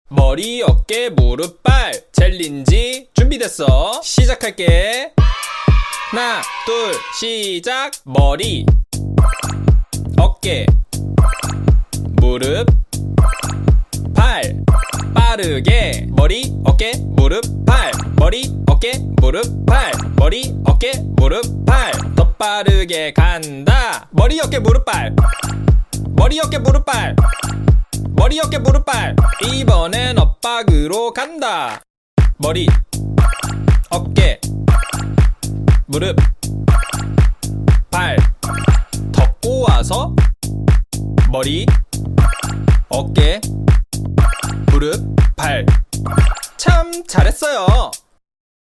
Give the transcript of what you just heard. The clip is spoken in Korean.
머리, 어깨, 무릎, 발 챌린지 준비됐어. 시작할게. 하나, 둘, 시작. 머리, 어깨, 무릎, 발. 빠르게 머리, 어깨, 무릎, 발. 머리, 어깨, 무릎, 발. 머리, 어깨, 무릎, 발. 더 빠르게 간다. 머리, 어깨, 무릎, 발. 머리, 어깨, 무릎, 발. 머리, 어깨, 무릎, 발. 이번엔 엇박으로 간다. 머리, 어깨, 무릎, 발. 더 꼬아서 머리, 어깨, 무릎, 발. 참 잘했어요.